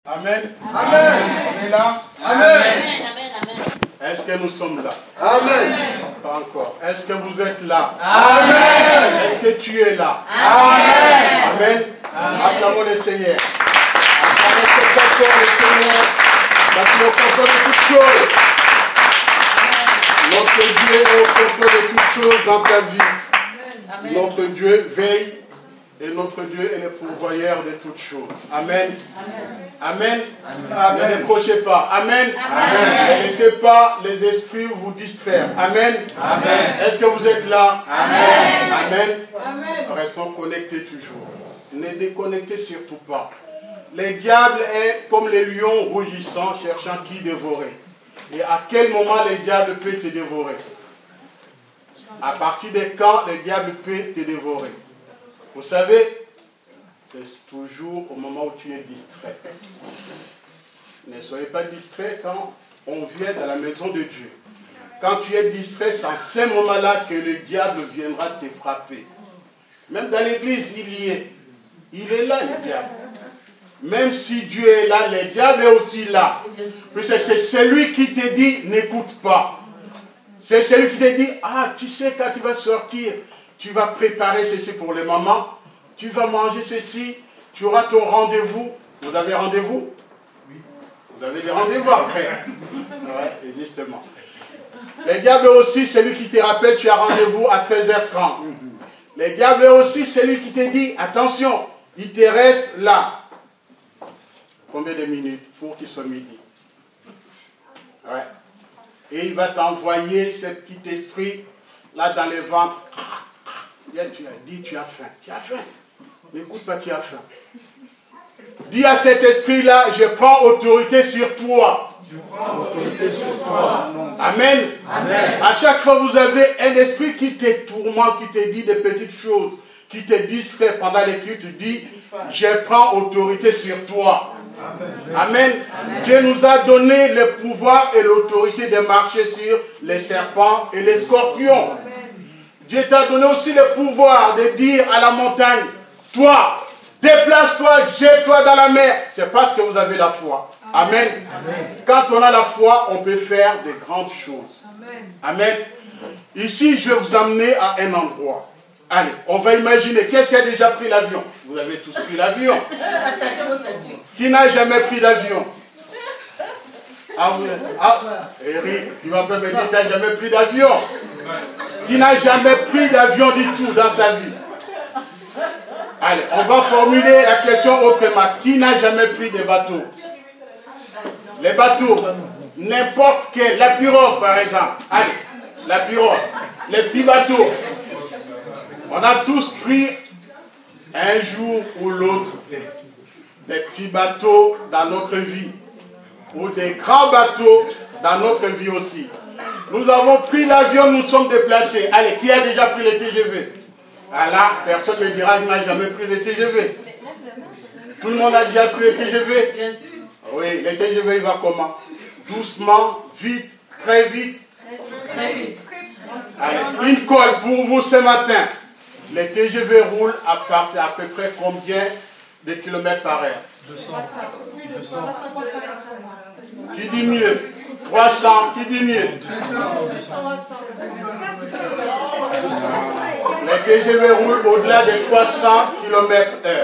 Amen. Amen. On est là? Amen. Est-ce que nous sommes là? Amen. Pas encore. Est-ce que vous êtes là? Amen. Est-ce que tu es là? Amen. Amen. Acclamons le Seigneur. Acclamons ce confort le Seigneur. Parce qu'il est au confort de toutes choses. Notre Dieu est au confort de toutes choses dans ta vie. Amen. Notre Dieu veille et notre Dieu est le pourvoyeur de toutes choses. Amen. Amen. Amen. Ne décrochez pas. Amen. Ne laissez pas les esprits vous distraire. Amen. Amen. Est-ce que vous êtes là? Amen. Amen. Restons connectés toujours. Ne déconnectez surtout pas. Le diable est comme les lions rougissants cherchant qui dévorer. Et à quel moment le diable peut te dévorer? À partir de quand le diable peut te dévorer? Vous savez, c'est toujours au moment où tu es distrait. Ne soyez pas distrait quand on vient dans la maison de Dieu. Quand tu es distrait, c'est en ce moment-là que le diable viendra te frapper. Même dans l'église, il y est. Il est là, le diable. Même si Dieu est là, le diable est aussi là. Puisque c'est celui qui te dit, n'écoute pas. C'est celui qui te dit, ah, tu sais, quand tu vas sortir, tu vas préparer ceci pour les mamans, tu vas manger ceci, tu auras ton rendez-vous. Vous avez rendez-vous? Oui. Vous avez des rendez-vous après. Oui, justement. Le diable est aussi celui qui te rappelle, tu as rendez-vous à 13h30. Le diable est aussi celui qui te dit, attention, il te reste là. Combien de minutes pour qu'il soit midi? Ouais. Et il va t'envoyer ce petit esprit là dans le ventre. Bien, tu as dit, tu as faim. Tu as faim. N'écoute pas, tu as faim. Dis à cet esprit-là, je prends autorité sur toi. Je prends autorité sur toi. Amen. Amen. À chaque fois, vous avez un esprit qui te tourmente, qui te dit des petites choses, qui te distrait pendant les cultes. Tu dis, je prends autorité sur toi. Amen. Amen. Dieu nous a donné le pouvoir et l'autorité de marcher sur les serpents et les scorpions. Dieu t'a donné aussi le pouvoir de dire à la montagne, toi, déplace-toi, jette-toi dans la mer. C'est parce que vous avez la foi. Amen. Amen. Quand on a la foi, on peut faire de grandes choses. Amen. Amen. Ici, je vais vous amener à un endroit. Allez, on va imaginer, qu'est-ce qui a déjà pris l'avion? Vous avez tous pris l'avion. Qui n'a jamais pris d'avion? Eric, tu vas pas me dire que tu n'as jamais pris d'avion. Qui n'a jamais pris d'avion du tout dans sa vie? Allez, on va formuler la question autrement. Qui n'a jamais pris de bateau? Les bateaux, n'importe quel, la pirogue par exemple. Allez, la pirogue, les petits bateaux. On a tous pris un jour ou l'autre des petits bateaux dans notre vie. Ou des grands bateaux dans notre vie aussi. Nous avons pris l'avion, nous sommes déplacés. Allez, qui a déjà pris le TGV? Ah là, personne ne me dira qu'il n'a jamais pris le TGV. Tout le monde a déjà pris le TGV? Bien sûr. Oui, le TGV il va comment? Doucement, vite, très vite. Très vite. Allez, une colle pour vous ce matin. Le TGV roule à peu près combien de kilomètres par heure? 200. Qui dit mieux? 300. Qui dit mieux? 200. Le TGV roule au-delà de 300 km/h.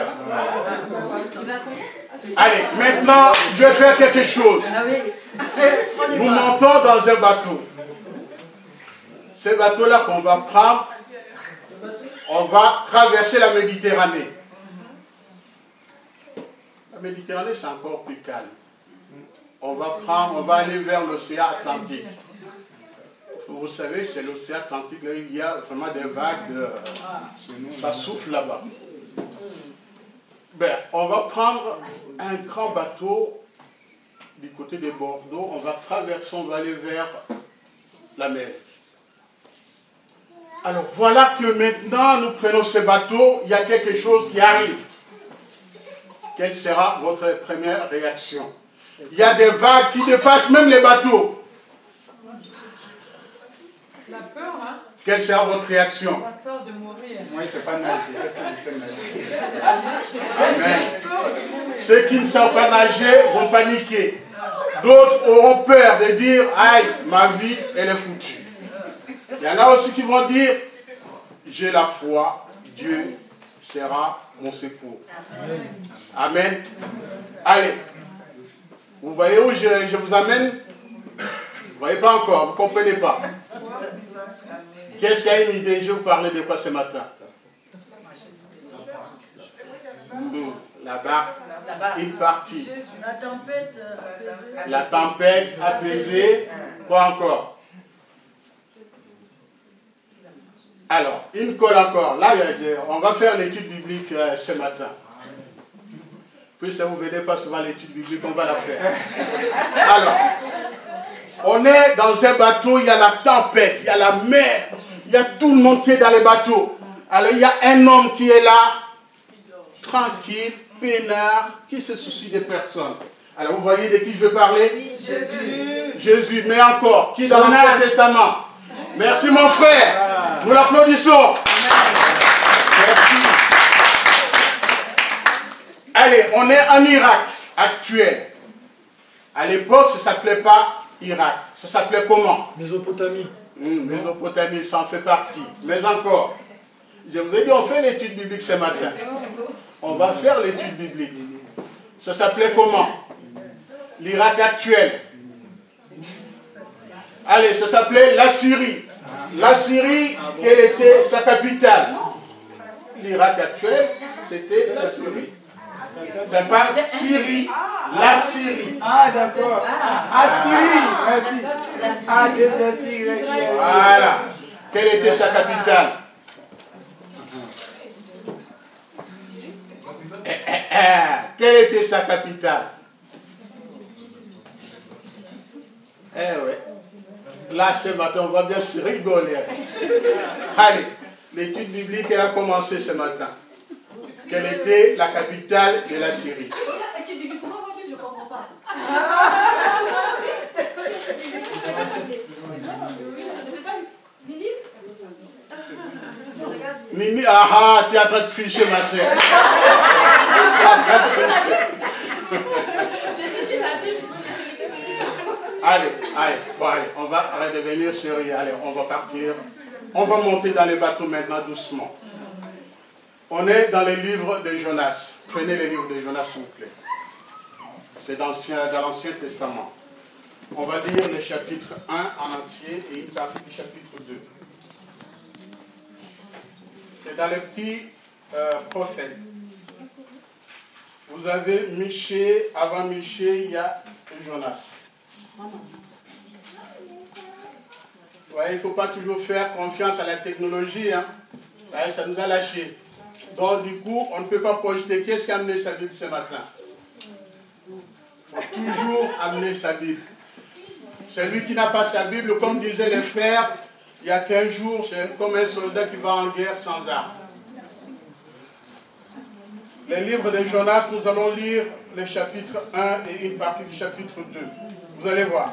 Allez, maintenant, je vais faire quelque chose. Nous montons dans un bateau. Ce bateau-là qu'on va prendre, on va traverser la Méditerranée. La Méditerranée, c'est encore plus calme. On va aller vers l'océan Atlantique. Vous savez, c'est l'océan Atlantique, là, il y a vraiment des vagues, ça souffle là-bas. Ben, on va prendre un grand bateau du côté de Bordeaux, on va traverser, on va aller vers la mer. Alors voilà que maintenant nous prenons ce bateau, il y a quelque chose qui arrive. Quelle sera votre première réaction? Il y a des vagues qui dépassent même les bateaux. La peur, hein? Quelle sera votre réaction? La peur de mourir. Moi, il ne sait pas nager. Est-ce qu'il sait nager? Amen. Ceux qui ne savent pas nager vont paniquer. D'autres auront peur de dire, aïe, ma vie, elle est foutue. Il y en a aussi qui vont dire, j'ai la foi, Dieu sera mon secours. Amen. Allez. Vous voyez où je vous amène? Vous ne voyez pas encore, vous ne comprenez pas. Qu'est-ce qu'il y a une idée? Je vais vous parler de quoi ce matin? La barque, une partie. La tempête apaisée. Quoi encore? Alors, une colle encore. Là, on va faire l'étude biblique ce matin. Puisque vous ne venez pas souvent à l'étude biblique, on va la faire. Alors, on est dans un bateau, il y a la tempête, il y a la mer, il y a tout le monde qui est dans les bateaux. Alors, il y a un homme qui est là, tranquille, peinard, qui se soucie des personnes. Alors, vous voyez de qui je veux parler? Jésus. Jésus, mais encore, qui dans l'Ancien Testament? Merci mon frère, nous l'applaudissons. Merci. Allez, on est en Irak actuel. À l'époque, ça ne s'appelait pas Irak. Ça s'appelait comment? Mésopotamie. Mésopotamie, ça en fait partie. Mais encore, je vous ai dit, on fait l'étude biblique ce matin. On va faire l'étude biblique. Ça s'appelait comment? L'Irak actuel. Allez, ça s'appelait la Syrie. La Syrie, quelle était sa capitale? L'Irak actuel, c'était la Syrie. C'est pas Syrie, la Syrie. Ah, d'accord. Assyrie, merci. Ah, des Assyries. Voilà. Quelle était sa capitale? Quelle était sa capitale? Eh ouais. Là, ce matin, on va bien se rigoler. Allez, l'étude biblique, elle a commencé ce matin. Quelle était la capitale de la Syrie? Je ne comprends pas. Mimi, ah, tu es en train de tricher, ma soeur. Allez, on va redevenir sérieux. Allez, on va partir. On va monter dans les bateaux maintenant doucement. On est dans les livres de Jonas. Prenez les livres de Jonas, s'il vous plaît. C'est dans l'Ancien Testament. On va lire le chapitre 1 en entier et une partie du chapitre 2. C'est dans les petits prophètes. Vous avez Michée, avant Michée, il y a Jonas. Vous voyez, il ne faut pas toujours faire confiance à la technologie. Hein. Voyez, ça nous a lâchés. Donc, du coup, on ne peut pas projeter. Qu'est-ce qui a amené sa Bible ce matin? Il faut toujours amener sa Bible. Celui qui n'a pas sa Bible, comme disaient les frères, il y a 15 jours, c'est comme un soldat qui va en guerre sans armes. Les livres de Jonas, nous allons lire le chapitre 1 et une partie du chapitre 2. Vous allez voir.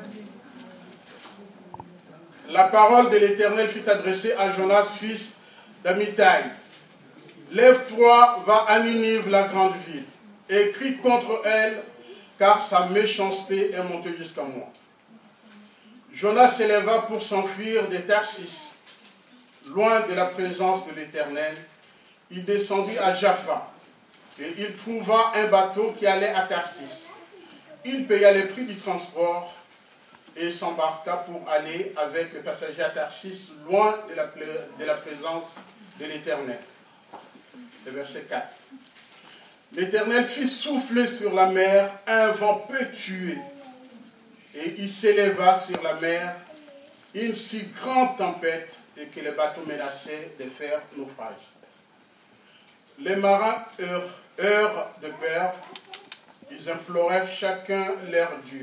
La parole de l'Éternel fut adressée à Jonas, fils d'Amittai. Lève-toi, va à Ninive, la grande ville, et crie contre elle, car sa méchanceté est montée jusqu'à moi. Jonas s'éleva pour s'enfuir des Tarsis, loin de la présence de l'Éternel. Il descendit à Jaffa, et il trouva un bateau qui allait à Tarsis. Il paya les prix du transport et s'embarqua pour aller avec les passagers à Tarsis, loin de la présence de l'Éternel. Le verset 4. L'Éternel fit souffler sur la mer un vent peu tué, et il s'éleva sur la mer une si grande tempête et que le bateau menaçait de faire naufrage. Les marins eurent de peur, ils implorèrent chacun leur Dieu.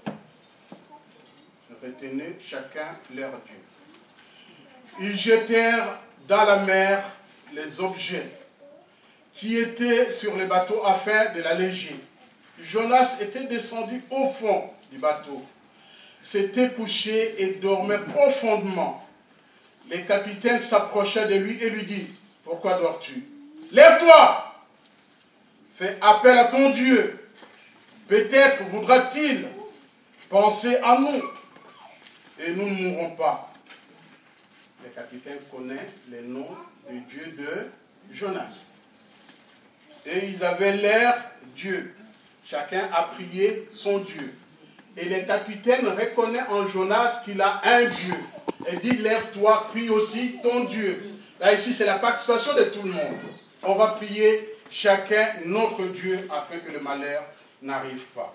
Retenez chacun leur Dieu. Ils jetèrent dans la mer les objets qui étaient sur le bateau afin de l'alléger. Jonas était descendu au fond du bateau, s'était couché et dormait profondément. les capitaines s'approchaient de lui et lui disent, « Pourquoi dors-tu? Lève-toi, fais appel à ton Dieu. Peut-être voudra-t-il penser à nous et nous ne mourrons pas. » Le capitaine connaît les noms du Dieu de Jonas. Et ils avaient l'air Dieu. Chacun a prié son Dieu. Et le capitaine reconnaît en Jonas qu'il a un Dieu. Et dit, lève-toi, prie aussi ton Dieu. Là, ici, c'est la participation de tout le monde. On va prier chacun notre Dieu afin que le malheur n'arrive pas.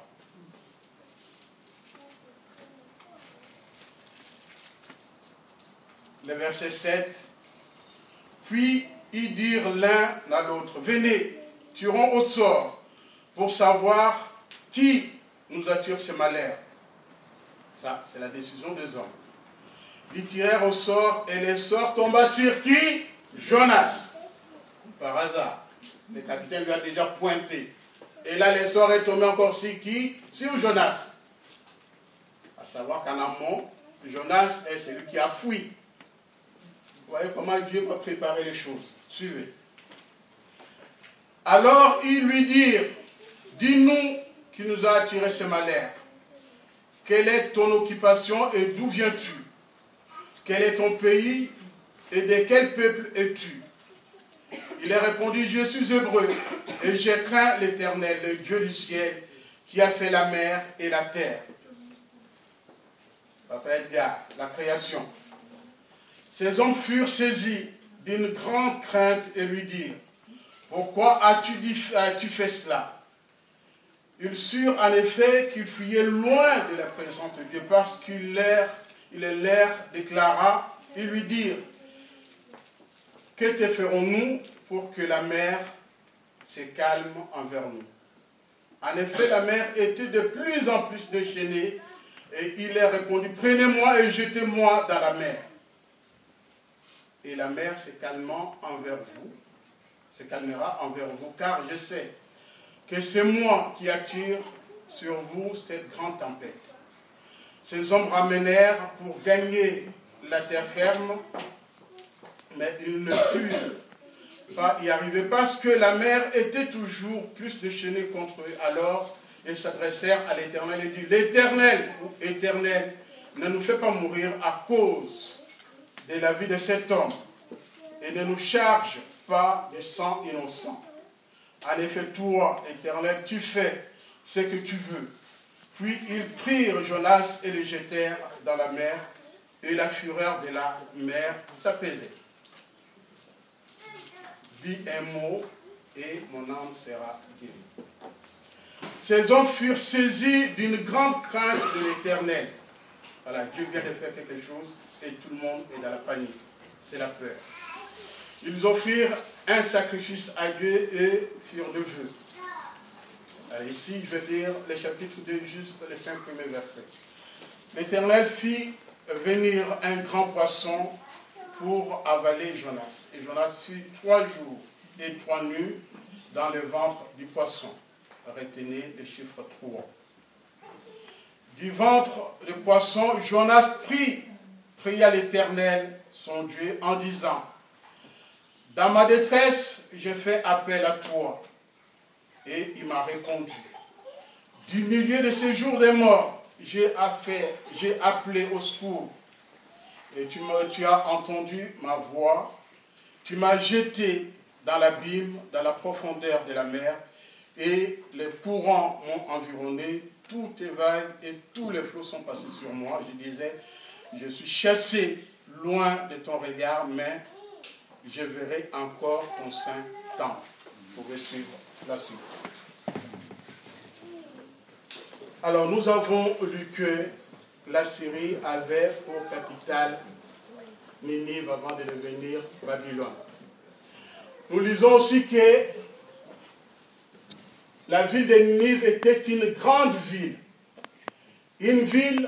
Le verset 7. Puis ils dirent l'un à l'autre, venez, tirons au sort pour savoir qui nous attire ce malheur. Ça, c'est la décision des hommes. Ils tirèrent au sort et le sort tomba sur qui? Jonas. Par hasard. Le capitaine lui a déjà pointé. Et là, le sort est tombé encore sur qui? Sur Jonas. À savoir qu'en amont, Jonas est celui qui a fui. Vous voyez comment Dieu va préparer les choses. Suivez. Alors ils lui dirent, dis-nous qui nous a attiré ce malheur. Quelle est ton occupation et d'où viens-tu? Quel est ton pays et de quel peuple es-tu? Il a répondu, je suis hébreu et je crains l'Éternel, le Dieu du ciel, qui a fait la mer et la terre. Papa Edgar, la création. Ces hommes furent saisis d'une grande crainte et lui dirent, pourquoi as-tu fait cela? Ils surent en effet qu'il fuyait loin de la présence de Dieu parce qu'il leur déclara, ils lui dirent, que te ferons-nous pour que la mer se calme envers nous? En effet, la mer était de plus en plus déchaînée et il leur répondit, prenez-moi et jetez-moi dans la mer. Et la mer se calmera envers vous, car je sais que c'est moi qui attire sur vous cette grande tempête. Ces hommes ramenèrent pour gagner la terre ferme, mais ils ne purent pas y arriver parce que la mer était toujours plus déchaînée contre eux. Alors ils s'adressèrent à l'Éternel et dirent, l'Éternel, Éternel, ne nous fais pas mourir à cause de la vie de cet homme et ne nous charge pas du sang innocent. En effet, toi, Éternel, tu fais ce que tu veux. Puis ils prirent Jonas et le jetèrent dans la mer, et la fureur de la mer s'apaisait. Dis un mot, et mon âme sera guérie. Ces hommes furent saisis d'une grande crainte de l'Éternel. Voilà, Dieu vient de faire quelque chose, et tout le monde est dans la panique. C'est la peur. Ils offrirent un sacrifice à Dieu et firent de vœux. Alors ici, je vais lire le chapitre 2, juste les 5 premiers versets. L'Éternel fit venir un grand poisson pour avaler Jonas. Et Jonas fut 3 jours et 3 nuits dans le ventre du poisson. Retenez le chiffre 3. Du ventre du poisson, Jonas pria l'Éternel, son Dieu, en disant, dans ma détresse, j'ai fait appel à toi. Et il m'a répondu. Du milieu de ces jours des morts, j'ai appelé au secours. Et tu as entendu ma voix. Tu m'as jeté dans l'abîme, dans la profondeur de la mer. Et les courants m'ont environné. Toutes les vagues et tous les flots sont passés sur moi. Je disais, je suis chassé loin de ton regard, mais je verrai encore ton saint temple. Vous pouvez suivre la suite. Alors, nous avons lu que la Syrie avait pour capitale Ninive avant de devenir Babylone. Nous lisons aussi que la ville de Ninive était une grande ville. Une ville,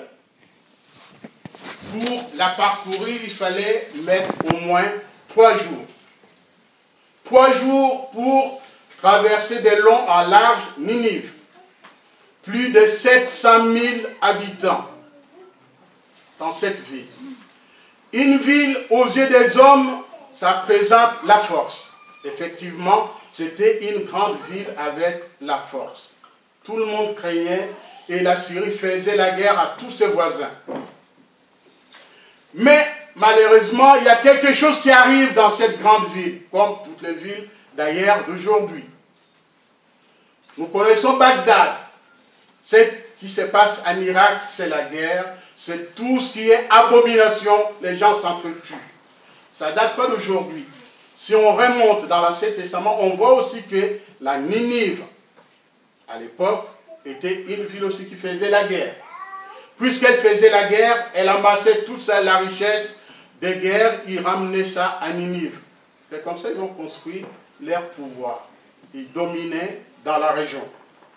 pour la parcourir, il fallait mettre au moins 3 jours. 3 jours pour traverser de long à large Ninive. Plus de 700 000 habitants dans cette ville. Une ville aux yeux des hommes, ça présente la force. Effectivement, c'était une grande ville avec la force. Tout le monde craignait et la Syrie faisait la guerre à tous ses voisins. Mais malheureusement, il y a quelque chose qui arrive dans cette grande ville, comme toutes les villes d'ailleurs d'aujourd'hui. Nous connaissons Bagdad. Ce qui se passe en Irak, c'est la guerre. C'est tout ce qui est abomination, les gens s'entretuent. Ça ne date pas d'aujourd'hui. Si on remonte dans l'Ancien Testament, on voit aussi que la Ninive, à l'époque, était une ville aussi qui faisait la guerre. Puisqu'elle faisait la guerre, elle amassait toute la richesse des guerres, ils ramenaient ça à Ninive. C'est comme ça qu'ils ont construit leur pouvoir. Ils dominaient dans la région.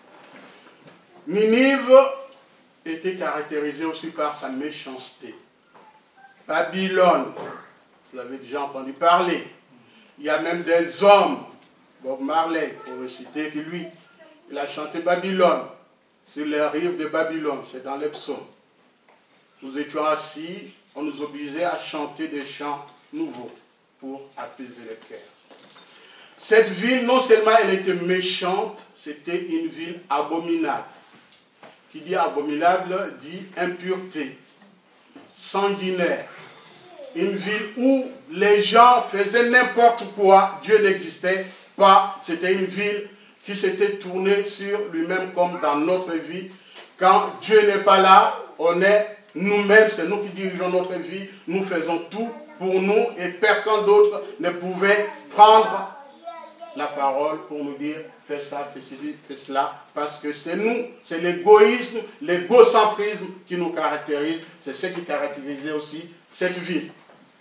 Ninive était caractérisée aussi par sa méchanceté. Babylone, vous avez déjà entendu parler. Il y a même des hommes, Bob Marley, pour le citer, que lui, il a chanté Babylone, sur les rives de Babylone, c'est dans les psaumes. Nous étions assis, on nous obligeait à chanter des chants nouveaux pour apaiser les cœurs. Cette ville, non seulement elle était méchante, c'était une ville abominable. Qui dit abominable dit impureté, sanguinaire. Une ville où les gens faisaient n'importe quoi, Dieu n'existait pas. C'était une ville qui s'était tournée sur lui-même comme dans notre vie. Quand Dieu n'est pas là, on est nous-mêmes, c'est nous qui dirigeons notre vie. Nous faisons tout pour nous et personne d'autre ne pouvait prendre la parole pour nous dire fais ça, fais ceci, fais cela, parce que c'est nous, c'est l'égoïsme, l'égocentrisme qui nous caractérise, c'est ce qui caractérisait aussi cette ville.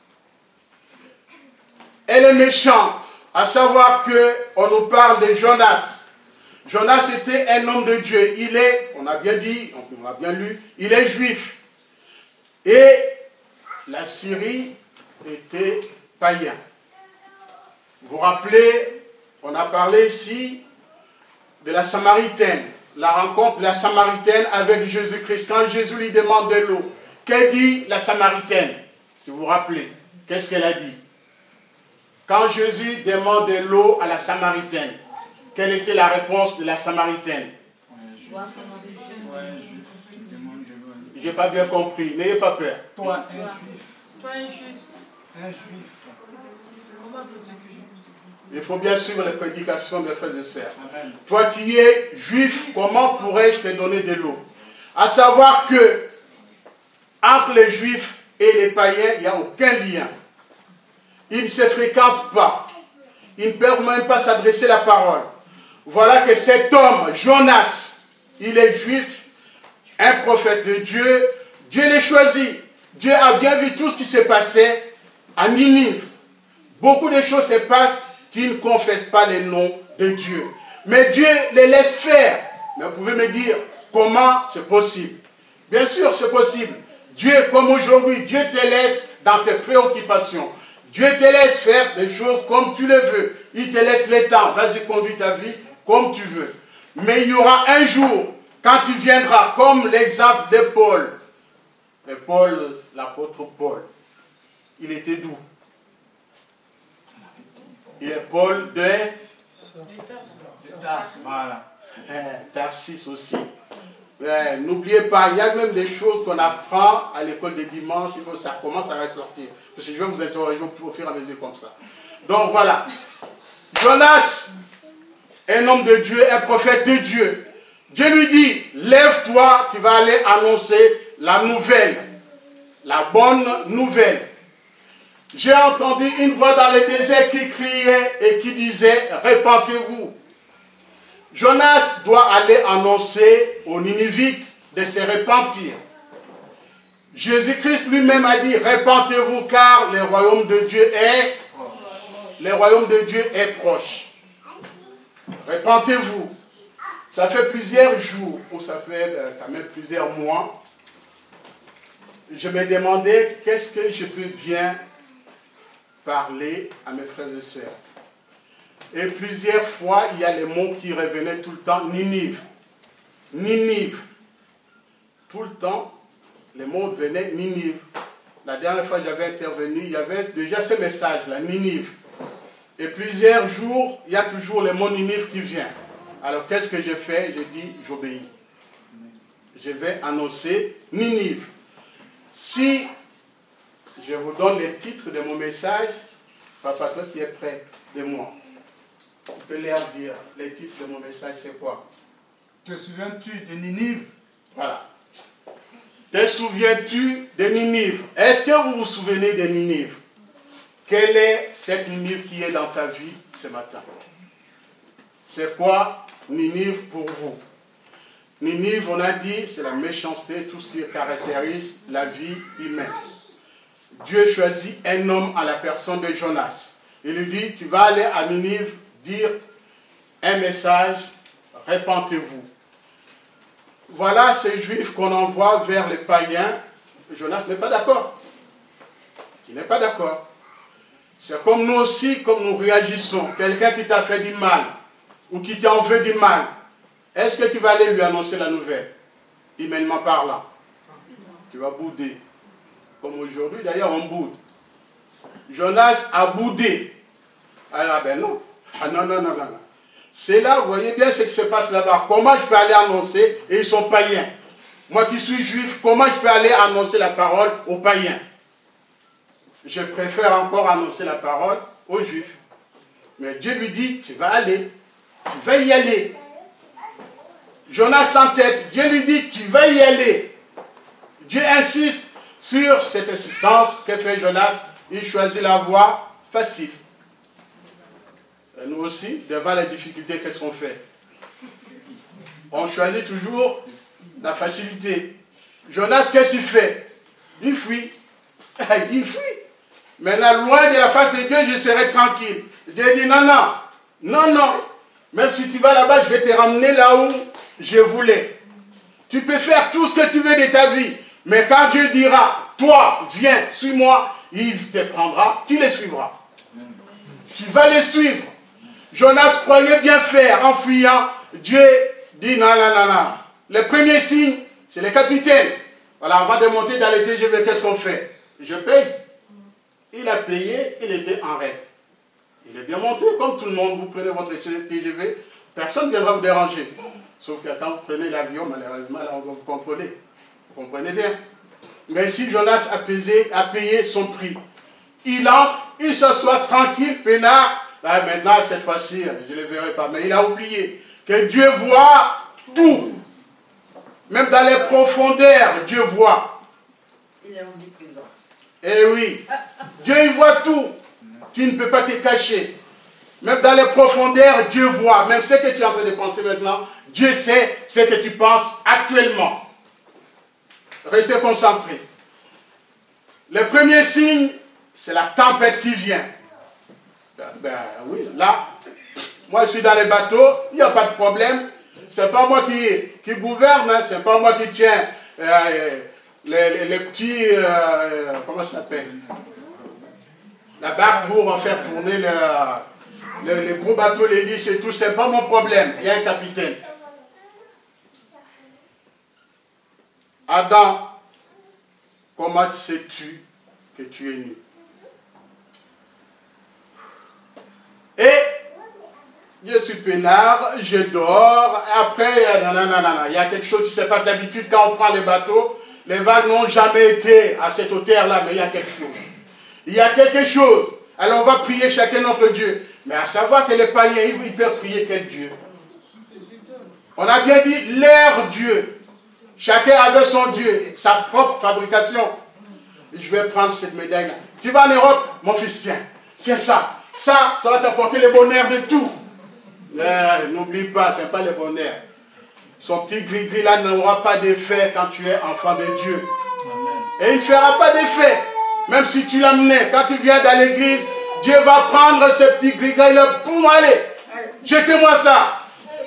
Elle est méchante, à savoir qu'on nous parle de Jonas. Jonas était un homme de Dieu, il est, on a bien dit, on a bien lu, il est juif. Et la Syrie était païen. Vous vous rappelez, on a parlé ici de la Samaritaine, la rencontre de la Samaritaine avec Jésus-Christ. Quand Jésus lui demande de l'eau, que dit la Samaritaine? Si vous vous rappelez, qu'est-ce qu'elle a dit? Quand Jésus demande de l'eau à la Samaritaine, quelle était la réponse de la Samaritaine? Je n'ai pas bien compris, n'ayez pas peur. Toi, un juif. Toi, un juif. Un juif. Comment peux-tu que Il faut bien suivre les prédications des frères et sœurs. Amen. Toi qui es juif, comment pourrais-je te donner de l'eau? À savoir que entre les juifs et les païens, il n'y a aucun lien. Ils ne se fréquentent pas. Ils ne peuvent même pas s'adresser la parole. Voilà que cet homme, Jonas, il est juif, un prophète de Dieu. Dieu l'a choisi. Dieu a bien vu tout ce qui s'est passé à Ninive. Beaucoup de choses se passent qui ne confessent pas le nom de Dieu. Mais Dieu les laisse faire. Mais vous pouvez me dire, comment c'est possible? Bien sûr, c'est possible. Dieu, comme aujourd'hui, Dieu te laisse dans tes préoccupations. Dieu te laisse faire des choses comme tu le veux. Il te laisse le temps. Vas-y, conduis ta vie comme tu veux. Mais il y aura un jour, quand tu viendras, comme l'exemple de Paul. Et Paul, l'apôtre Paul, il était d'où? Il est Paul de Voilà. Tarsis aussi. N'oubliez pas, il y a même des choses qu'on apprend à l'école de dimanche, ça commence à ressortir. Parce que je vais vous interroger au fur et à mesure comme ça. Donc voilà. Jonas, un homme de Dieu, un prophète de Dieu. Dieu lui dit, lève-toi, tu vas aller annoncer la nouvelle, la bonne nouvelle. J'ai entendu une voix dans le désert qui criait et qui disait, répentez-vous. Jonas doit aller annoncer aux Ninivites de se repentir. Jésus-Christ lui-même a dit, répentez-vous car le royaume de Dieu est proche. Répentez-vous. Ça fait plusieurs jours, ou ça fait quand même plusieurs mois, je me demandais qu'est-ce que je peux bien parler à mes frères et sœurs. Et plusieurs fois, il y a les mots qui revenaient tout le temps, Ninive. Ninive. Tout le temps, les mots venaient Ninive. la dernière fois que j'avais intervenu, il y avait déjà ce message-là, Ninive. Et plusieurs jours, il y a toujours le mot Ninive qui vient. Alors qu'est-ce que j'ai fait? J'ai dit, j'obéis. Je vais annoncer Ninive. Si je vous donne les titres de mon message, Papa, toi qui es près de moi, tu peux leur dire, les titres de mon message, c'est quoi? Te souviens-tu de Ninive? Voilà. Te souviens-tu de Ninive? Est-ce que vous vous souvenez de Ninive? Quelle est cette Ninive qui est dans ta vie ce matin? C'est quoi Ninive pour vous? Ninive, on a dit, c'est la méchanceté, tout ce qui caractérise la vie humaine. Dieu choisit un homme à la personne de Jonas. Il lui dit, tu vas aller à Ninive dire un message, répentez-vous. Voilà ces juifs qu'on envoie vers les païens. Jonas n'est pas d'accord. Il n'est pas d'accord. C'est comme nous aussi, comme nous réagissons. Quelqu'un qui t'a fait du mal, ou qui t'en veut du mal, est-ce que tu vas aller lui annoncer la nouvelle? Humainement parlant. Tu vas bouder. Comme aujourd'hui, d'ailleurs, on boude. Jonas a boudé. Ah ben non. Ah non, non, non, non. C'est là, vous voyez bien ce qui se passe là-bas. Comment je peux aller annoncer, et ils sont païens. Moi qui suis juif, comment je peux aller annoncer la parole aux païens? Je préfère encore annoncer la parole aux juifs. Mais Dieu lui dit, tu vas aller. Tu vas y aller. Jonas s'entête. Dieu lui dit, tu vas y aller. Dieu insiste sur cette insistance. Que fait Jonas? Il choisit la voie facile. Et nous aussi, devant les difficultés, qu'est-ce qu'on fait? On choisit toujours la facilité. Jonas, qu'est-ce qu'il fait? Il fuit. Il fuit. Maintenant, loin de la face de Dieu, je serai tranquille. Dieu dit non, non, non, non. Même si tu vas là-bas, je vais te ramener là où je voulais. Tu peux faire tout ce que tu veux de ta vie. Mais quand Dieu dira, toi, viens, suis-moi, il te prendra, tu les suivras. Tu vas les suivre. Jonas croyait bien faire en fuyant. Dieu dit non, non, non, non. Le premier signe, c'est le capitaine. Voilà, avant de monter dans les TGV, qu'est-ce qu'on fait? Je paye. Il a payé, il était en règle. Il est bien monté, comme tout le monde. Vous prenez votre TGV, personne ne viendra vous déranger. Sauf que quand vous prenez l'avion, malheureusement, là, vous comprenez. Vous comprenez bien. Mais si Jonas a payé son prix, il entre, il s'assoit tranquille, peinard. Là, maintenant, cette fois-ci, je ne le verrai pas. Mais il a oublié que Dieu voit tout. Même dans les profondeurs, Dieu voit. Il est omniprésent. Eh oui, Dieu il voit tout. Tu ne peux pas te cacher. Même dans les profondeurs, Dieu voit. Même ce que tu es en train de penser maintenant, Dieu sait ce que tu penses actuellement. Restez concentrés. Le premier signe, c'est la tempête qui vient. Ben oui, là, moi je suis dans les bateaux, il n'y a pas de problème. C'est pas moi qui gouverne, hein, c'est pas moi qui tiens les petits, comment ça s'appelle? La barque pour faire tourner les gros bateaux, les lisses et tout, c'est pas mon problème. Il y a un capitaine. Adam, comment sais-tu que tu es nu? Et je suis peinard, je dors, et après, il y a quelque chose qui se passe d'habitude quand on prend les bateaux, les vagues n'ont jamais été à cette hauteur-là, mais il y a quelque chose. Il y a quelque chose. Alors on va prier chacun notre Dieu. Mais à savoir que les païens, ils peuvent prier quel Dieu? On a bien dit leur Dieu. Chacun avait son Dieu, sa propre fabrication. Je vais prendre cette médaille-là. Tu vas en Europe, mon fils, tiens ça. Ça va t'apporter le bonheur de tout. N'oublie pas, ce n'est pas le bonheur. Son petit gris-gris là n'aura pas d'effet quand tu es enfant de Dieu. Et il ne fera pas d'effet. Même si tu l'amenais, quand tu viens dans l'église, Dieu va prendre ce petit gris-gris là, boum, allez, jetez-moi ça.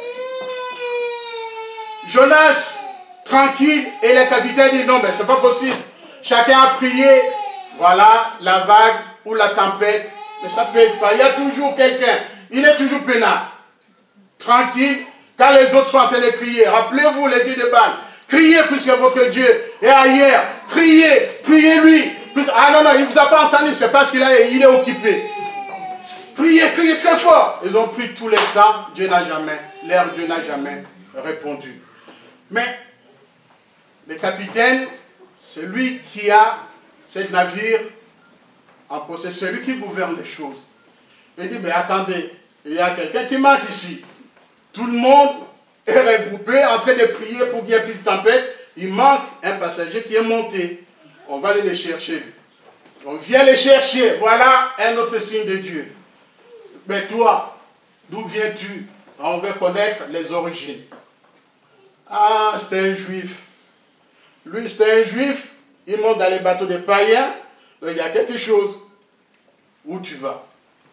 Jonas, tranquille, et le capitaine dit non, mais c'est pas possible. Chacun a prié, voilà, la vague ou la tempête. Mais ça ne pèse pas. Il y a toujours quelqu'un. Il est toujours peinard. Tranquille. Quand les autres sont en train de crier. Rappelez-vous les dieux de Baal. Criez puisque votre Dieu est ailleurs. Priez. Priez-lui. Ah non, non, il ne vous a pas entendu, c'est parce qu'il est occupé. Priez, priez très fort. Ils ont pris tout le temps, Dieu n'a jamais répondu. Mais le capitaine, c'est lui qui a ce navire en possession, c'est lui qui gouverne les choses. Il dit, mais attendez, il y a quelqu'un qui manque ici. Tout le monde est regroupé en train de prier pour qu'il n'y ait plus de tempête. Il manque un passager qui est monté. On va aller le chercher. On vient le chercher. Voilà un autre signe de Dieu. Mais toi, d'où viens-tu? On veut connaître les origines. Ah, c'était un juif. Lui, c'était un juif. Il monte dans les bateaux des païens. Donc, il y a quelque chose. Où tu vas?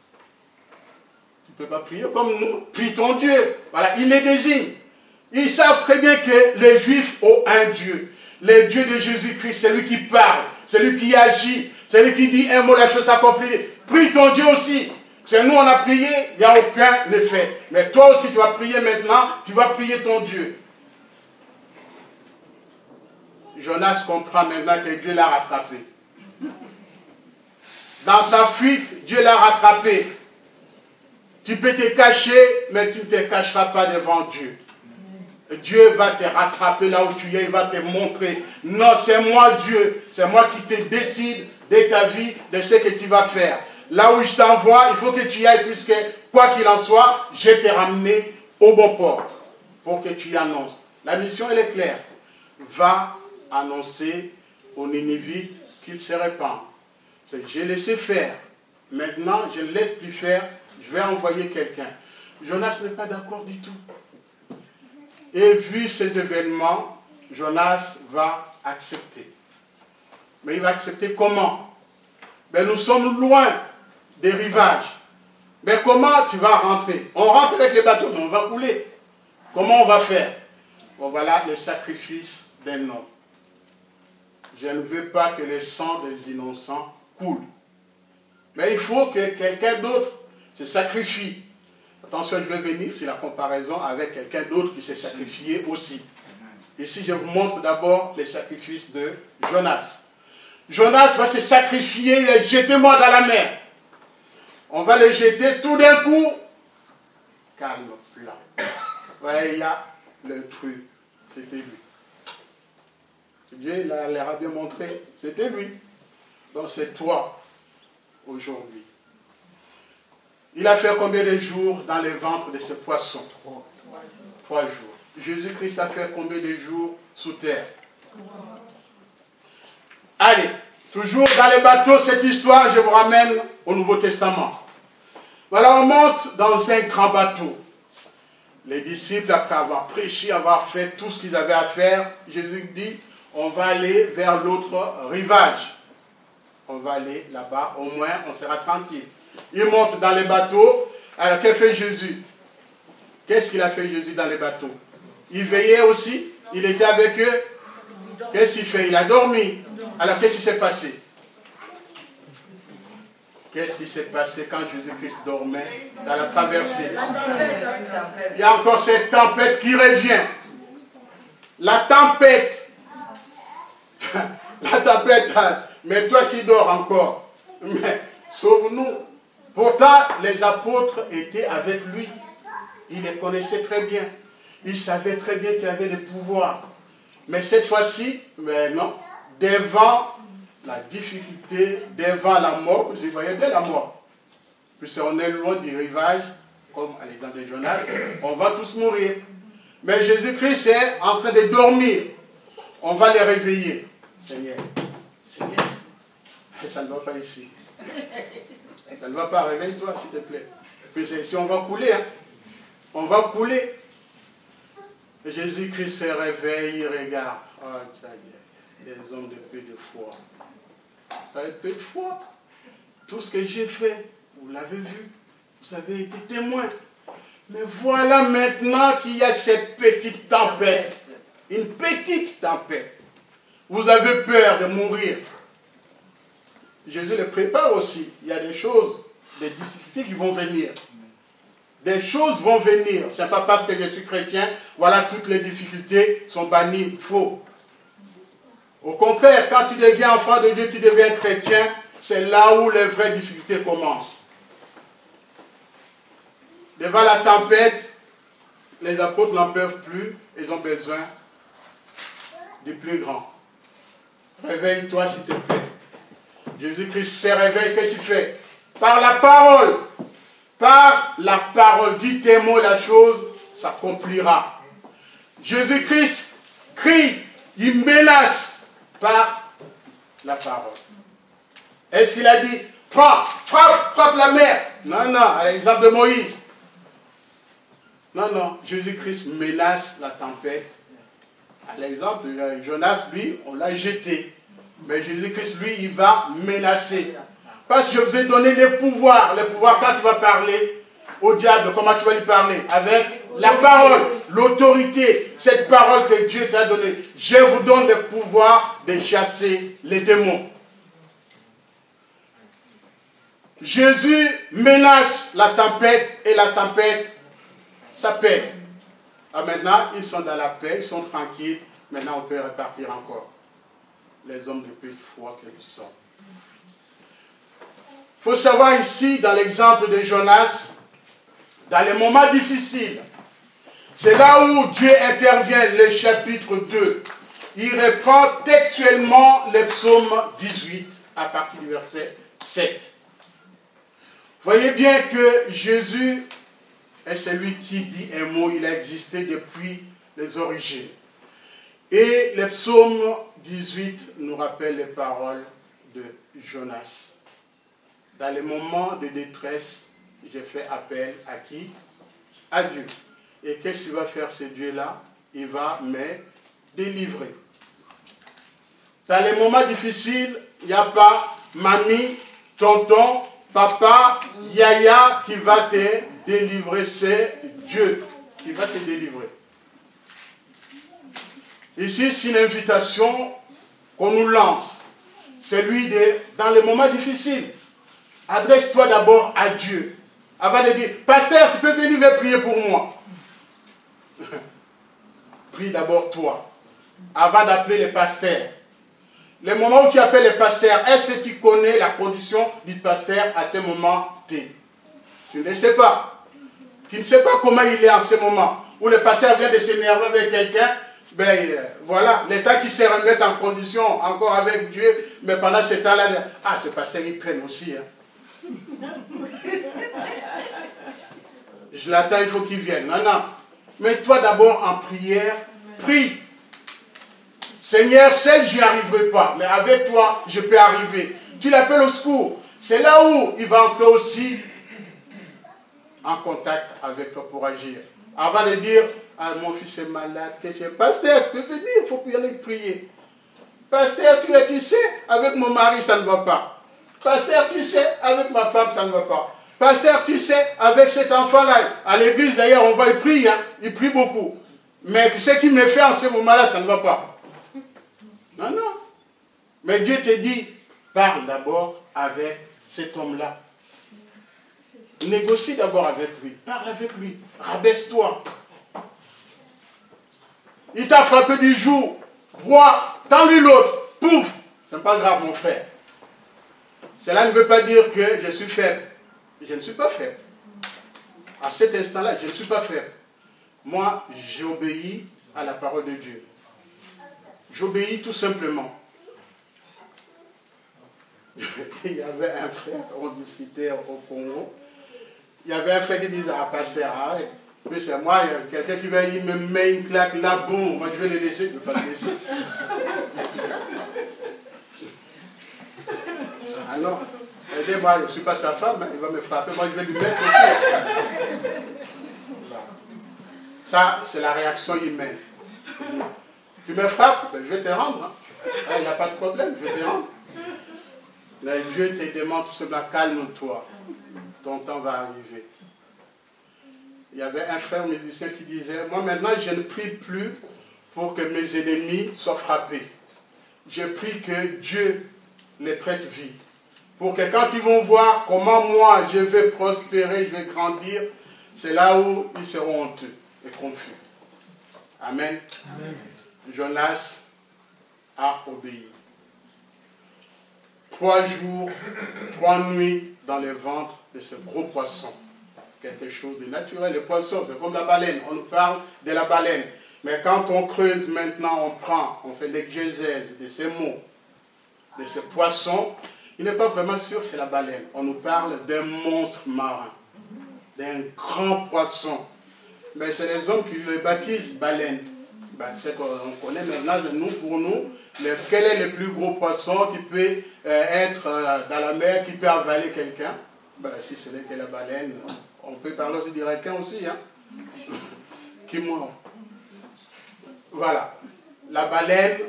Tu ne peux pas prier comme nous. Prie ton Dieu. Voilà, il les désigne. Ils savent très bien que les Juifs ont un Dieu. Le Dieu de Jésus-Christ, c'est lui qui parle. C'est lui qui agit. C'est lui qui dit un mot, la chose s'accomplit. Prie ton Dieu aussi. C'est nous, on a prié, il n'y a aucun effet. Mais toi aussi, tu vas prier maintenant. Tu vas prier ton Dieu. Jonas comprend maintenant que Dieu l'a rattrapé. Dans sa fuite, Dieu l'a rattrapé. Tu peux te cacher, mais tu ne te cacheras pas devant Dieu. Dieu va te rattraper là où tu es, il va te montrer. Non, c'est moi Dieu, c'est moi qui te décide de ta vie, de ce que tu vas faire. Là où je t'envoie, il faut que tu y ailles, puisque quoi qu'il en soit, je t'ai ramené au bon port pour que tu y annonces. La mission, elle est claire. Va annoncer aux Ninivites qu'ils se répandent. J'ai laissé faire. Maintenant, je ne laisse plus faire. Je vais envoyer quelqu'un. Jonas n'est pas d'accord du tout. Et vu ces événements, Jonas va accepter. Mais il va accepter comment? Ben, nous sommes loin des rivages. Mais comment tu vas rentrer? On rentre avec les bateaux, mais on va couler. Comment on va faire? Bon, voilà le sacrifice d'un homme. Je ne veux pas que le sang des innocents coule. Mais il faut que quelqu'un d'autre se sacrifie. Attention, je vais venir, c'est la comparaison avec quelqu'un d'autre qui s'est sacrifié aussi. Ici, je vous montre d'abord les sacrifices de Jonas. Jonas va se sacrifier, il est jetez-moi dans la mer. On va le jeter tout d'un coup. Calme, plat. Ouais, il y a le truc. C'était lui. Dieu leur a bien montré. C'était lui. Donc c'est toi aujourd'hui. Il a fait combien de jours dans les ventres de ce poisson? 3 jours. Jésus-Christ a fait combien de jours sous terre? Allez, toujours dans les bateaux, cette histoire, je vous ramène au Nouveau Testament. Voilà, on monte dans un grand bateau. Les disciples, après avoir prêché, avoir fait tout ce qu'ils avaient à faire, Jésus dit, on va aller vers l'autre rivage. On va aller là-bas, au moins on sera tranquille. Ils montent dans les bateaux. Alors, que fait Jésus? Qu'est-ce qu'il a fait Jésus dans les bateaux? Il veillait aussi. Il était avec eux. Qu'est-ce qu'il fait? Il a dormi. Alors, qu'est-ce qui s'est passé? Qu'est-ce qui s'est passé quand Jésus-Christ dormait dans la traversée? Il y a encore cette tempête qui revient. La tempête. La tempête. Mais toi qui dors encore. Mais sauve-nous. Pourtant, les apôtres étaient avec lui. Ils les connaissaient très bien. Ils savaient très bien qu'il avait le pouvoir. Mais cette fois-ci, mais non, devant la difficulté, devant la mort, vous y voyez bien la mort. Puisqu'on est loin du rivage, comme à l'exemple de Jonas, on va tous mourir. Mais Jésus-Christ est en train de dormir. On va les réveiller. Seigneur, Seigneur, ça ne va pas ici. Ça ne va pas, réveille-toi s'il te plaît. Puis si on va couler, hein. On va couler. Jésus-Christ se réveille, il regarde. Oh, des hommes de peu de foi. Vous avez peu de foi. Tout ce que j'ai fait, vous l'avez vu. Vous avez été témoin. Mais voilà maintenant qu'il y a cette petite tempête. Une petite tempête. Vous avez peur de mourir. Jésus le prépare aussi. Il y a des choses, des difficultés qui vont venir. Des choses vont venir. Ce n'est pas parce que je suis chrétien, voilà, toutes les difficultés sont bannies. Faux. Au contraire, quand tu deviens enfant de Dieu, tu deviens chrétien, c'est là où les vraies difficultés commencent. Devant la tempête, les apôtres n'en peuvent plus, ils ont besoin du plus grand. Réveille-toi s'il te plaît. Jésus-Christ s'est réveillé, qu'est-ce qu'il fait? Par la parole. Par la parole. Dis tes mots, la chose s'accomplira. Jésus-Christ crie, il menace par la parole. Est-ce qu'il a dit, frappe la mer? Non, non, à l'exemple de Moïse. Non, non, Jésus-Christ menace la tempête. À l'exemple, Jonas, lui, on l'a jeté. Mais Jésus-Christ, lui, il va menacer. Parce que je vous ai donné les pouvoirs. Les pouvoirs, quand tu vas parler au diable, comment tu vas lui parler? Avec la parole, l'autorité. Cette parole que Dieu t'a donnée. Je vous donne le pouvoir de chasser les démons. Jésus menace la tempête et la tempête s'apaise. Ah, maintenant, ils sont dans la paix, ils sont tranquilles. Maintenant, on peut repartir encore. Les hommes de peu de foi que nous sommes. Il faut savoir ici, dans l'exemple de Jonas, dans les moments difficiles, c'est là où Dieu intervient, le chapitre 2. Il reprend textuellement le psaume 18 à partir du verset 7. Voyez bien que Jésus est celui qui dit un mot, il a existé depuis les origines. Et le psaume 18 nous rappelle les paroles de Jonas. Dans les moments de détresse, j'ai fait appel à qui? À Dieu. Et qu'est-ce qu'il va faire ce Dieu-là? Il va me délivrer. Dans les moments difficiles, il n'y a pas mamie, tonton, papa, yaya qui va te délivrer. C'est Dieu qui va te délivrer. Ici, c'est une invitation qu'on nous lance. Celui dans les moments difficiles. Adresse-toi d'abord à Dieu. Avant de dire, pasteur, tu peux venir prier pour moi. Prie d'abord toi. Avant d'appeler les pasteurs. Le moment où tu appelles les pasteurs, est-ce que tu connais la condition du pasteur à ce moment-là? Tu ne sais pas. Tu ne sais pas comment il est en ce moment. Où le pasteur vient de s'énerver avec quelqu'un. Ben voilà, l'état qui se remet en condition encore avec Dieu, mais pendant ce temps-là, ah, ce pasteur il traîne aussi. Hein. Je l'attends, il faut qu'il vienne. Non, non. Mets-toi d'abord en prière, prie. Seigneur, seul je n'y arriverai pas, mais avec toi, je peux arriver. Tu l'appelles au secours. C'est là où il va entrer aussi en contact avec toi pour agir. Avant de dire, ah, mon fils est malade, qu'est-ce que c'est? Pasteur, tu peux venir, il faut y aller prier. Pasteur, tu sais, avec mon mari, ça ne va pas. Pasteur, tu sais, avec ma femme, ça ne va pas. Pasteur, tu sais, avec cet enfant-là, à l'église d'ailleurs, on va y prier, hein, il prie beaucoup. Mais ce qu'il me fait en ce moment-là, ça ne va pas. Non, non. Mais Dieu te dit, parle d'abord avec cet homme-là. Négocie d'abord avec lui, parle avec lui, rabaisse-toi. Il t'a frappé du jour, bois, tends-lui l'autre, pouf, c'est pas grave mon frère. Cela ne veut pas dire que je suis faible. Je ne suis pas faible. À cet instant-là, je ne suis pas faible. Moi, j'obéis à la parole de Dieu. J'obéis tout simplement. Il y avait un frère, on discutait au Congo. Il y avait un frère qui disait, ah, pasteur, arrête. Mais c'est moi, il y a quelqu'un qui vient, il me met une claque là, boum, moi je vais le laisser, je ne vais pas le laisser. Ah non, aidez-moi, je ne suis pas sa femme, hein, il va me frapper, moi je vais lui mettre aussi. Ça, c'est la réaction humaine. Tu me frappes, ben, je vais te rendre. Hein. Il n'y a pas de problème, je vais te rendre. Mais Dieu te demande tout simplement, calme-toi. Ton temps va arriver. Il y avait un frère musicien qui disait, moi maintenant je ne prie plus pour que mes ennemis soient frappés. Je prie que Dieu les prête vie. Pour que quand ils vont voir comment moi je vais prospérer, je vais grandir, c'est là où ils seront honteux et confus. Amen. Amen. Jonas a obéi. 3 jours, 3 nuits dans le ventre de ce gros poisson. Quelque chose de naturel. Le poisson, c'est comme la baleine. On nous parle de la baleine. Mais quand on creuse maintenant, on fait l'exégèse de ces mots, de ce poisson, il n'est pas vraiment sûr que c'est la baleine. On nous parle d'un monstre marin, d'un grand poisson. Mais c'est les hommes qui le baptisent baleine. C'est qu'on connaît maintenant, pour nous, quel est le plus gros poisson qui peut être dans la mer, qui peut avaler quelqu'un. Si ce n'est que la baleine, on peut parler aussi du requin aussi, hein, qui mord. Voilà. La baleine,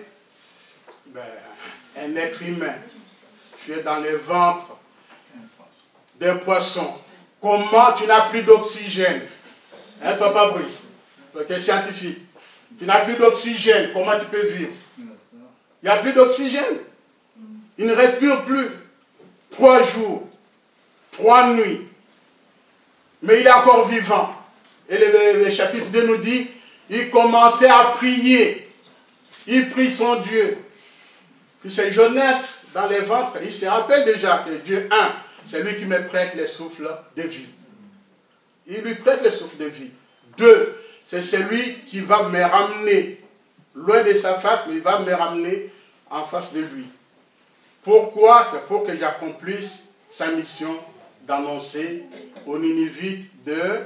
un être humain, tu es dans le ventre d'un poisson. Comment tu n'as plus d'oxygène? Hein, Papa Brice, tu es scientifique. Tu n'as plus d'oxygène, comment tu peux vivre? Il n'y a plus d'oxygène. Il ne respire plus. 3 jours, 3 nuits. Mais il est encore vivant. Et le chapitre 2 nous dit, il commençait à prier. Il prie son Dieu. Puis c'est jeunesse dans les ventres. Il se rappelle déjà que Dieu, c'est lui qui me prête le souffle de vie. Il lui prête le souffle de vie. 2, c'est celui qui va me ramener loin de sa face, mais il va me ramener en face de lui. Pourquoi? C'est pour que j'accomplisse sa mission d'annoncer aux Ninivites de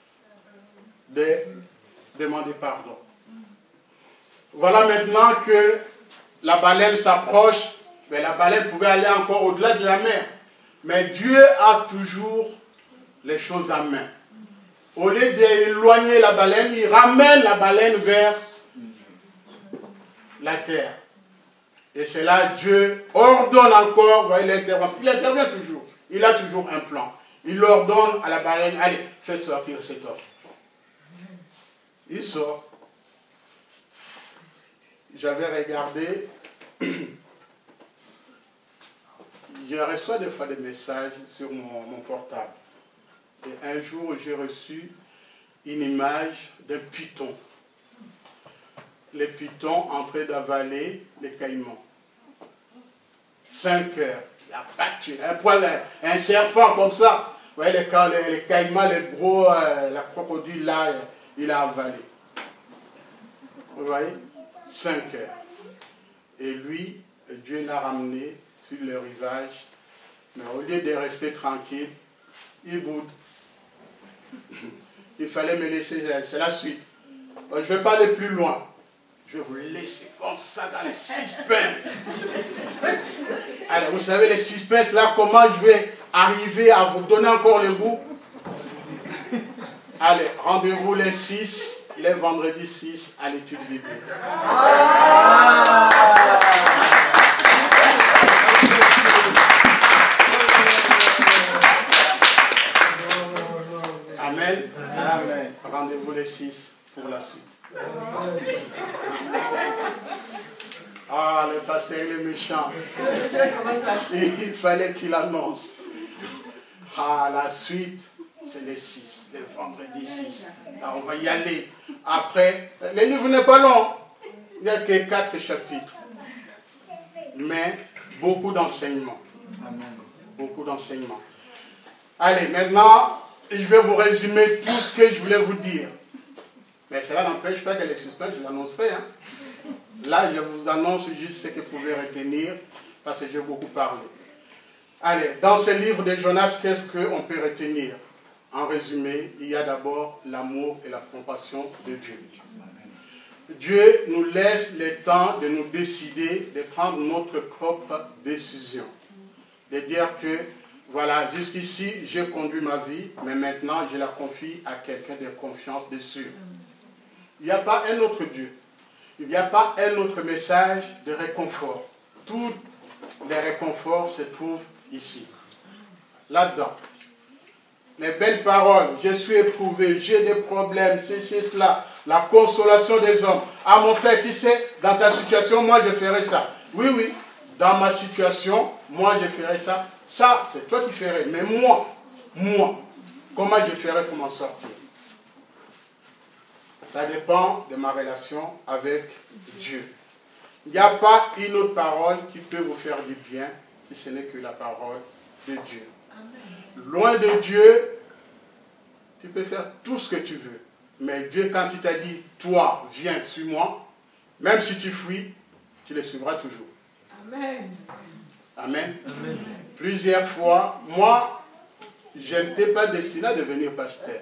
demander pardon. Voilà maintenant que la baleine s'approche, mais la baleine pouvait aller encore au-delà de la mer. Mais Dieu a toujours les choses en main. Au lieu d'éloigner la baleine, il ramène la baleine vers la terre. Et c'est là Dieu ordonne encore, voyez l'intervention. Il intervient toujours. Il a toujours un plan. Il ordonne à la baleine, allez, fais sortir cet homme. Il sort. J'avais regardé, je reçois des fois des messages sur mon portable. Et un jour, j'ai reçu une image d'un python. Les pythons en train d'avaler les caïmans. 5 heures. La battu. Un serpent comme ça. Vous voyez, les caïmans, les gros, la crocodile là, il a avalé. Vous voyez? 5 heures. Et lui, Dieu l'a ramené sur le rivage. Mais au lieu de rester tranquille, il boude. Il fallait me laisser, c'est la suite. Je ne vais pas aller plus loin. Je vais vous laisser comme ça dans les suspens. Alors, vous savez, les suspens, là, comment je vais arriver à vous donner encore le goût? Allez, rendez-vous les 6, les vendredis 6 à l'étude biblique. Amen. Amen. Rendez-vous les 6 pour la suite. Ah, le pasteur il est méchant. Il fallait qu'il annonce. Ah, la suite, c'est les 6, les vendredis 6. Alors, on va y aller. Après, le livre n'est pas long. Il n'y a que 4 chapitres. Mais beaucoup d'enseignements. Beaucoup d'enseignements. Allez, maintenant, je vais vous résumer tout ce que je voulais vous dire. Mais cela n'empêche pas que les suspects, je l'annoncerai. Hein. Là, je vous annonce juste ce que vous pouvez retenir, parce que j'ai beaucoup parlé. Allez, dans ce livre de Jonas, qu'est-ce qu'on peut retenir? En résumé, il y a d'abord l'amour et la compassion de Dieu. Dieu nous laisse le temps de nous décider, de prendre notre propre décision. De dire que, voilà, jusqu'ici, j'ai conduit ma vie, mais maintenant, je la confie à quelqu'un de confiance dessus. Il n'y a pas un autre Dieu. Il n'y a pas un autre message de réconfort. Tous les réconforts se trouvent ici. Là-dedans. Les belles paroles, je suis éprouvé, j'ai des problèmes, c'est cela. La consolation des hommes. Ah mon frère, tu sais, dans ta situation, moi je ferai ça. Oui, oui, dans ma situation, moi je ferai ça. Ça, c'est toi qui ferais. Mais moi, comment je ferai pour m'en sortir? Ça dépend de ma relation avec Dieu. Il n'y a pas une autre parole qui peut vous faire du bien si ce n'est que la parole de Dieu. Amen. Loin de Dieu, tu peux faire tout ce que tu veux. Mais Dieu, quand il t'a dit, toi, viens, suis-moi, même si tu fuis, tu le suivras toujours. Amen. Amen. Amen. Plusieurs fois, moi, je n'étais pas destiné à devenir pasteur.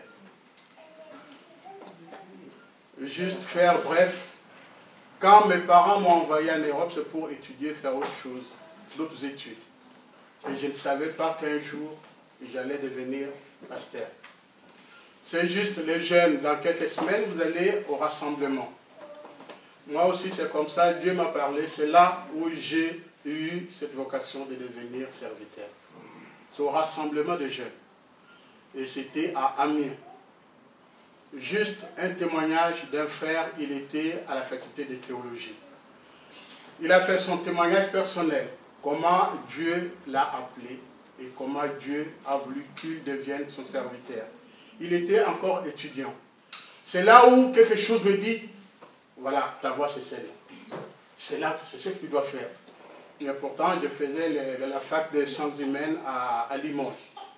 Juste faire bref. Quand mes parents m'ont envoyé en Europe, c'est pour étudier, faire autre chose, d'autres études. Et je ne savais pas qu'un jour, j'allais devenir pasteur. C'est juste les jeunes, dans quelques semaines, vous allez au rassemblement. Moi aussi, c'est comme ça, Dieu m'a parlé. C'est là où j'ai eu cette vocation de devenir serviteur. C'est au rassemblement de jeunes. Et c'était à Amiens. Juste un témoignage d'un frère, il était à la faculté de théologie. Il a fait son témoignage personnel, comment Dieu l'a appelé et comment Dieu a voulu qu'il devienne son serviteur. Il était encore étudiant. C'est là où quelque chose me dit, voilà, ta voix c'est celle-là. C'est là, c'est ce que tu dois faire. Et pourtant, je faisais la fac des sciences humaines à Limoges.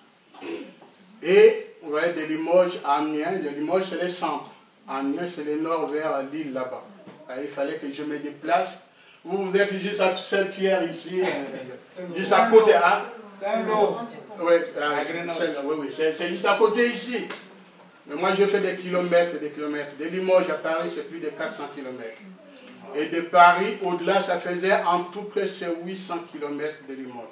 Et vous voyez, de Limoges à Amiens, de Limoges c'est le centre. Amiens c'est le nord vers l'île là-bas. Il fallait que je me déplace. Vous êtes juste à Saint-Pierre ici, juste à côté. Saint-Lô. Oui, c'est juste à côté ici. Mais moi je fais des kilomètres et des kilomètres. De Limoges à Paris c'est plus de 400 kilomètres. Et de Paris au-delà ça faisait en tout près 800 kilomètres de Limoges.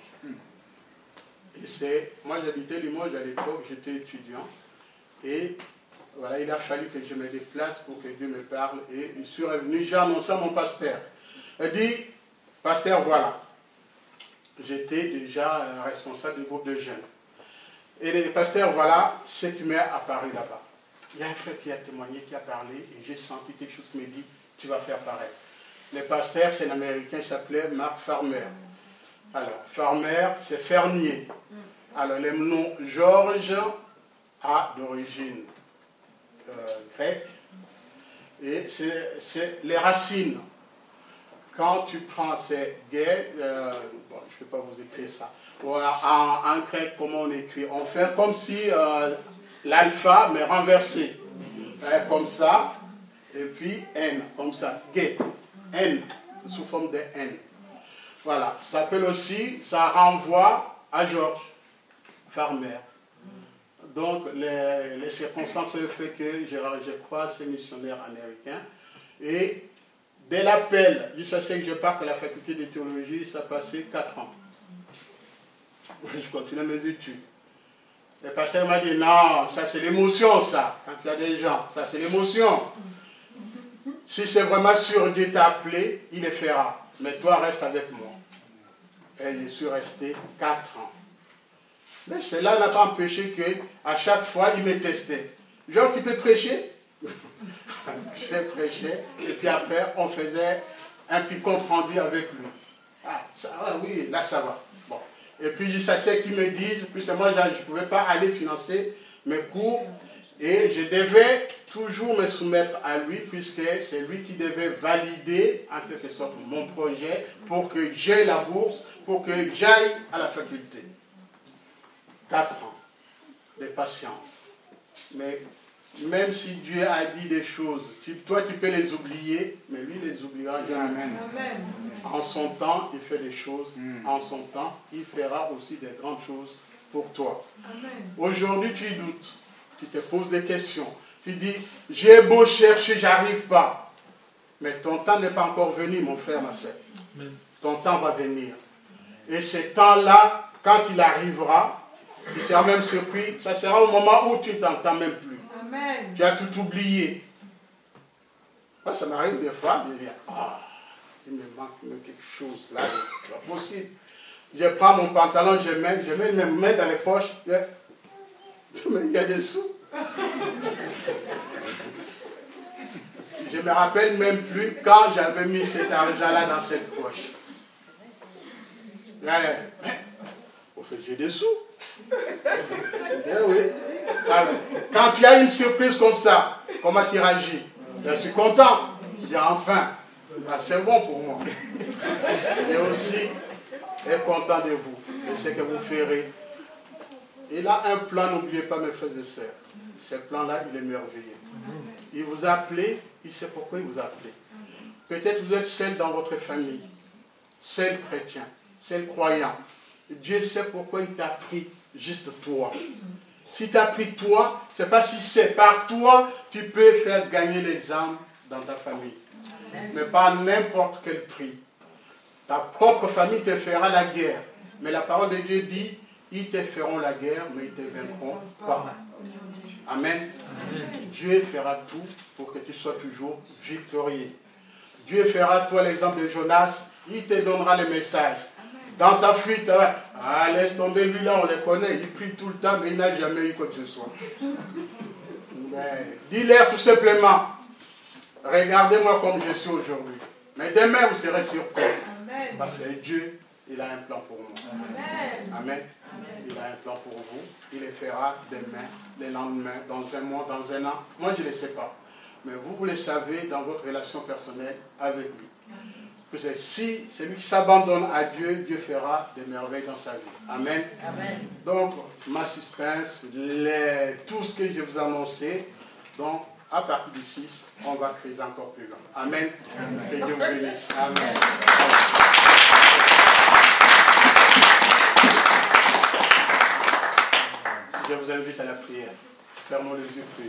Moi j'habitais Limoges à l'époque, j'étais étudiant. Et voilà, il a fallu que je me déplace pour que Dieu me parle. Et je suis revenu, j'ai annoncé à mon pasteur. Il dit, pasteur, voilà. J'étais déjà responsable du groupe de jeunes. Et le pasteur, voilà ce qui m'est apparu là-bas. Il y a un frère qui a témoigné, qui a parlé, et j'ai senti quelque chose qui me dit, tu vas faire pareil. Le pasteur, c'est un Américain, il s'appelait Mark Farmer. Alors, Farmer, c'est fermier. Alors, le nom Georges a d'origine grecque. Et c'est les racines. Quand tu prends ces gay, bon, je ne vais pas vous écrire ça. En grec, comment on écrit? On fait comme si l'alpha, mais renversé. Comme ça. Et puis N, comme ça. Gay. N, sous forme de N. Voilà. Ça s'appelle aussi, ça renvoie à Georges Farmer. Donc, les circonstances ont fait que je crois ces missionnaires américains. Et dès l'appel, je sais que je parte à la faculté de théologie, ça a passé 4 ans. Je continue mes études. Le pasteur m'a dit, non, ça c'est l'émotion, ça. Quand il y a des gens, ça c'est l'émotion. Si c'est vraiment sûr, Dieu t'a appelé, il le fera. Mais toi, reste avec moi. Et je suis resté 4 ans. Mais cela n'a pas empêché qu'à chaque fois, il me testait. Genre, tu peux prêcher? Je prêchais, et puis après, on faisait un petit compte rendu avec lui. Ah, ça va, oui, là, ça va. Bon. Et puis, je sais qu'ils me disent, puis moi, je ne pouvais pas aller financer mes cours, et je devais toujours me soumettre à lui, puisque c'est lui qui devait valider, en quelque sorte, mon projet, pour que j'aie la bourse, pour que j'aille à la faculté. 4 ans de patience. Mais même si Dieu a dit des choses, toi tu peux les oublier, mais lui il les oubliera jamais. Amen. En son temps, il fait des choses. En son temps, il fera aussi des grandes choses pour toi. Aujourd'hui, tu doutes. Tu te poses des questions. Tu dis, j'ai beau chercher, j'arrive pas. Mais ton temps n'est pas encore venu, mon frère, ma soeur. Ton temps va venir. Et ce temps-là, quand il arrivera, tu seras même surpris. Ça sera au moment où tu ne t'entends même plus. Amen. Tu as tout oublié. Moi, ça m'arrive des fois de dire, il me manque quelque chose là, c'est pas possible. Je prends mon pantalon, je mets mes mains dans les poches, mais il y a des sous. Je me rappelle même plus quand j'avais mis cet argent-là dans cette poche. Regardez, au fait, j'ai des sous. Oui. Quand tu as une surprise comme ça, comment tu réagis? Je suis content. Je dis enfin, Ah, c'est bon pour moi. Et aussi, est content de vous. Je sais que vous ferez. Il a un plan, n'oubliez pas mes frères et sœurs. Ce plan-là, il est merveilleux. Il vous a appelé, il sait pourquoi il vous a appelé. Peut-être vous êtes seul dans votre famille, seul chrétien, seul croyant. Dieu sait pourquoi il t'a pris juste toi. Si tu as pris toi, c'est pas si c'est par toi, tu peux faire gagner les âmes dans ta famille. Mais pas à n'importe quel prix. Ta propre famille te fera la guerre. Mais la parole de Dieu dit, ils te feront la guerre, mais ils ne te vaincront pas. Amen. Dieu fera tout pour que tu sois toujours victorieux. Dieu fera toi l'exemple de Jonas, il te donnera le message. Dans ta fuite, laisse tomber, lui là, on le connaît, il prie tout le temps, mais il n'a jamais eu quoi que ce soit. Dis-leur tout simplement, regardez-moi comme je suis aujourd'hui. Mais demain, vous serez surpris. Parce que Dieu, il a un plan pour moi. Amen. Il a un plan pour vous. Il le fera demain, le lendemain, dans un mois, dans un an. Moi, je ne le sais pas. Mais vous le savez dans votre relation personnelle avec lui. Parce que si celui qui s'abandonne à Dieu, Dieu fera des merveilles dans sa vie. Amen. Amen. Donc, ma suspense, tout ce que je vous ai annoncé, donc, à partir du 6, on va creuser encore plus loin. Amen. Amen. Que Dieu vous bénisse. Amen. Je vous invite à la prière. Fermons les yeux, prions.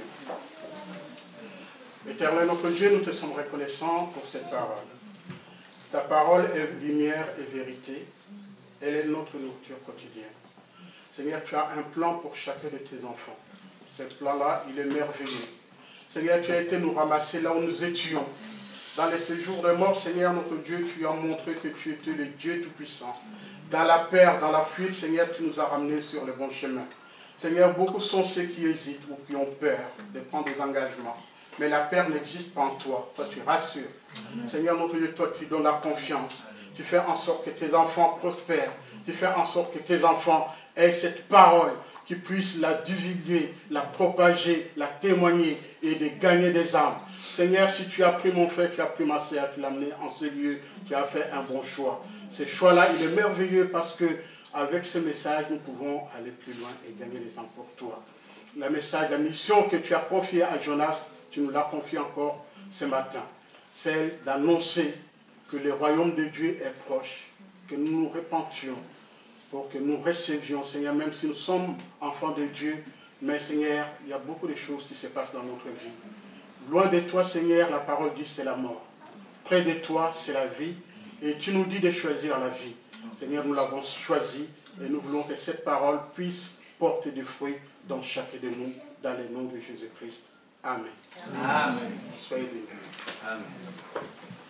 Éternel notre Dieu, nous te sommes reconnaissants pour cette parole. Ta parole est lumière et vérité. Elle est notre nourriture quotidienne. Seigneur, tu as un plan pour chacun de tes enfants. Ce plan-là, il est merveilleux. Seigneur, tu as été nous ramasser là où nous étions. Dans les séjours de mort, Seigneur, notre Dieu, tu as montré que tu étais le Dieu Tout-Puissant. Dans la peur, dans la fuite, Seigneur, tu nous as ramenés sur le bon chemin. Seigneur, beaucoup sont ceux qui hésitent ou qui ont peur de prendre des engagements. Mais la peur n'existe pas en toi. Toi, tu rassures. Seigneur, notre Dieu, toi, tu donnes la confiance. Tu fais en sorte que tes enfants prospèrent. Tu fais en sorte que tes enfants aient cette parole, qu'ils puissent la divulguer, la propager, la témoigner et de gagner des âmes. Seigneur, si tu as pris mon frère, tu as pris ma sœur, tu l'as amené en ce lieu, tu as fait un bon choix. Ce choix-là, il est merveilleux parce que avec ce message, nous pouvons aller plus loin et gagner des âmes pour toi. Le message, la mission que tu as confiée à Jonas, tu nous l'as confiée encore ce matin. Celle d'annoncer que le royaume de Dieu est proche, que nous nous repentions, pour que nous recevions, Seigneur, même si nous sommes enfants de Dieu, mais Seigneur, il y a beaucoup de choses qui se passent dans notre vie. Loin de toi, Seigneur, la parole dit c'est la mort. Près de toi, c'est la vie. Et tu nous dis de choisir la vie. Seigneur, nous l'avons choisi et nous voulons que cette parole puisse porter des fruits dans chacun de nous, dans le nom de Jésus-Christ. Amen. Amen. Soyez bénis. Amen.